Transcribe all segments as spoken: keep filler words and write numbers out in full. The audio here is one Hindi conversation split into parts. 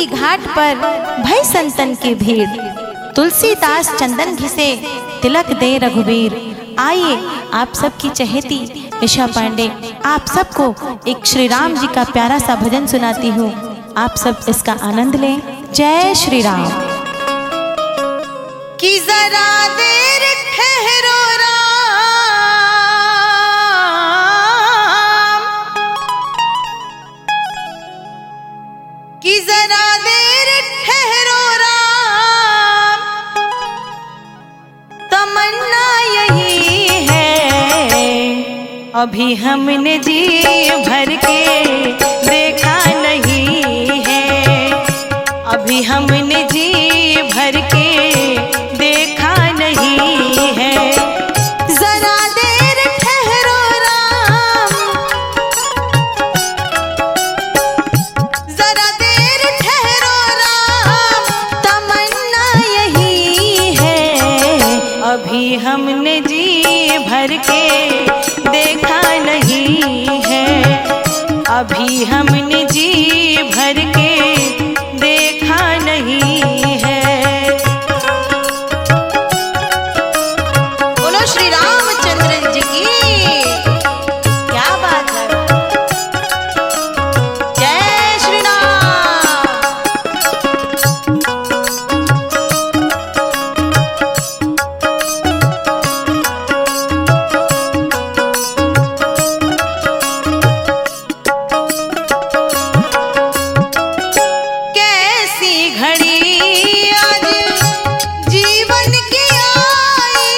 घाट पर भय संतन की भीड़, तुलसीदास चंदन घिसे तिलक दे रघुवीर। आइए आप सबकी चहेती निशा पांडे आप सबको एक श्री राम जी का प्यारा सा भजन सुनाती हूँ। आप सब इसका आनंद लें। जय श्री राम। कि जरा देर ठहरो राम, कि जरा देर ठहरो राम, तमन्ना यही है अभी हमने जी भर के देखा नहीं है, अभी हमने जी भर के देखा नहीं है। जरा देर ठहरो राम, जरा देर ठहरो राम, तमन्ना यही है अभी हमने जी भर के देखा नहीं है, अभी हमने जी भर के देखा नहीं है। बोलो श्री रामचंद्र जी की क्या बात है। जय श्री राम। कैसी घड़ी आज जीवन की आई,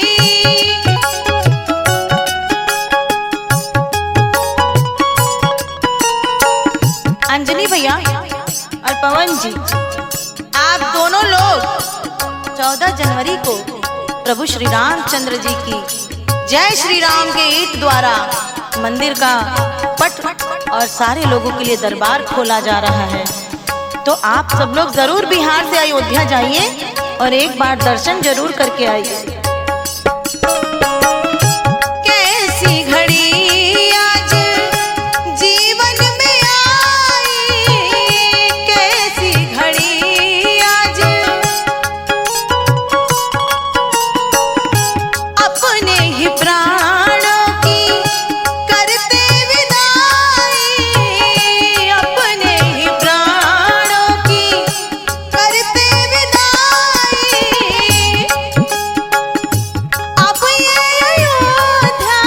अंजलि भैया और पवन जी, आप दोनों लोग चौदह जनवरी को प्रभु श्री रामचंद्र जी की जय श्री राम के गीत द्वारा मंदिर का पट और सारे लोगों के लिए दरबार खोला जा रहा है। तो आप सब लोग जरूर बिहार से अयोध्या जाइए और एक बार दर्शन जरूर करके आइए। कैसी घड़ी आज जीवन में आई, कैसी घड़ी आज अपने ही प्राणों की करते विदाई, अपने ही प्राणों की करते विदाई। अब ये अयोध्या,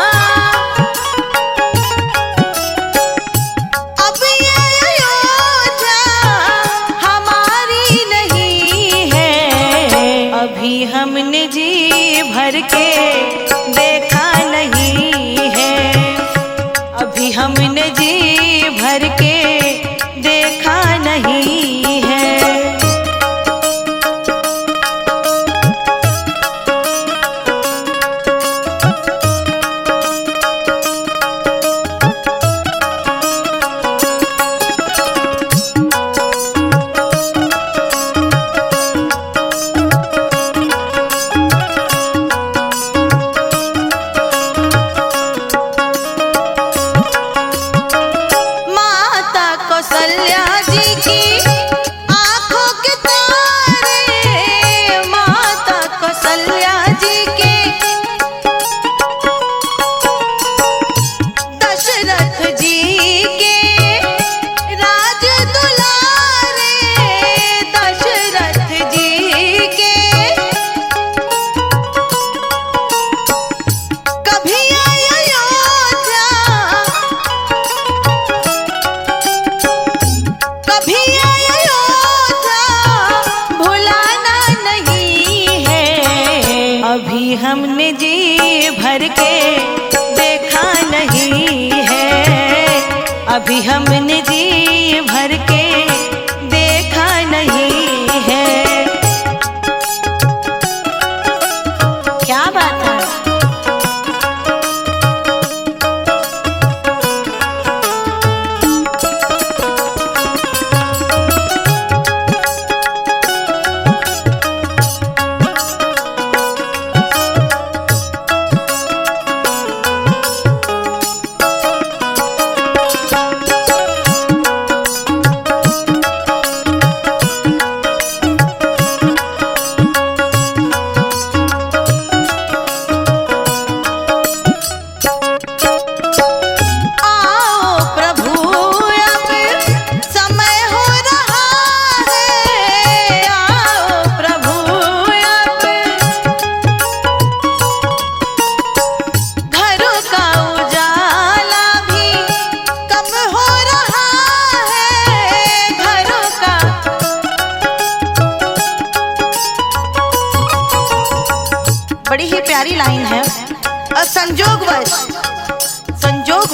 अब ये अयोध्या हमारी नहीं है, अभी हमने जी भर के देखा नहीं है, अभी हमने जी भर के देखा नहीं है। माता कौशल्या जी की आंखों के तारे, माता कौशल्या जी के दशरथ जी के राज दुलारे, दशरथ जी के कभी आए अयोध्या, कभी आए अयोध्या भुलाना नहीं है, अभी हमने जी भर के देखा नहीं है, अभी हमने जी भर के देखा नहीं है। क्या बात है।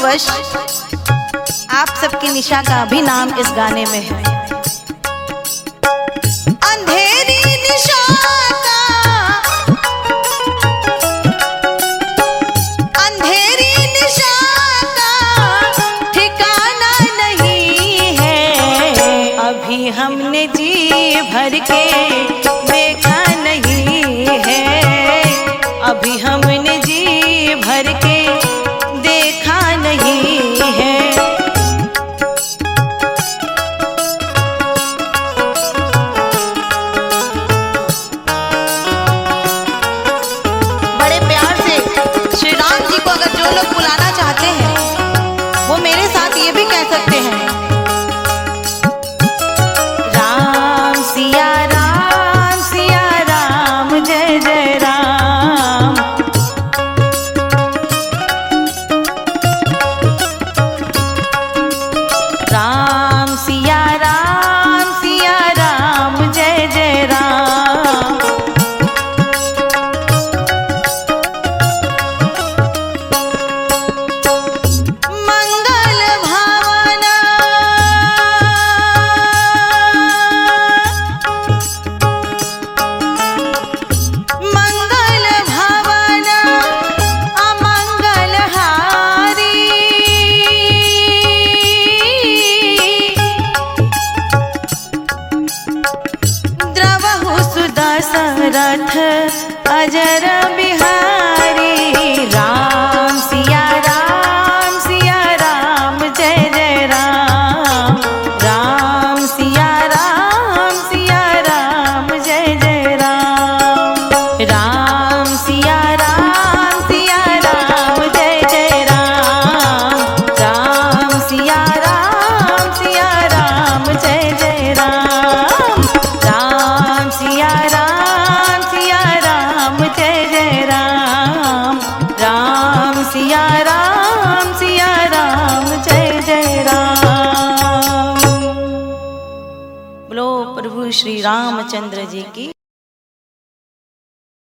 दुर्भाग्यवश आप सबकी निशा का भी नाम इस गाने में है। अंधेरी निशा का, अंधेरी निशा का ठिकाना नहीं है। अभी हमने जी भर के देखा नहीं है, अभी हमने जी भर के देखा नहीं है। बड़े प्यार से श्री राम जी को अगर जो लोग बुलाना चाहते हैं वो मेरे साथ ये भी कह सकते हैं, राम सिया राम सिया राम जय जय राम। राम सिया राम सिया राम जय जय राम। मंगल भावना मंगल भावना अमंगल हारी। द्रवहु सुदशरथ अजर बिहारी। राम सिया राम सिया राम जय जय राम। राम सिया राम सिया राम जय जय राम। राम सिया राम सिया राम जय जय राम। राम सिया राम सिया राम जय जय राम। राम सिया राम सिया राम जय जय राम। राम सिया राम सिया राम जय जय राम। बोलो प्रभु श्री रामचंद्र जी की।